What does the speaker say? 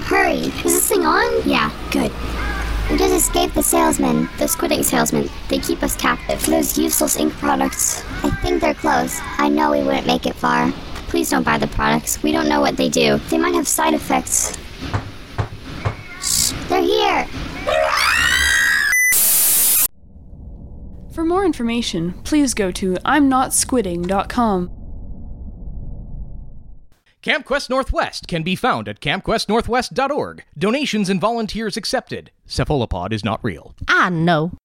hurry. Is this thing on? Yeah, good. We just escaped the salesman. The squid ink salesman. They keep us captive for those useless ink products. I think they're close. I know we wouldn't make it far. Please don't buy the products. We don't know what they do. They might have side effects. Shh, they're here. For more information, please go to imnotsquidding.com. Camp Quest Northwest can be found at campquestnorthwest.org. Donations and volunteers accepted. Cephalopod is not real. I know.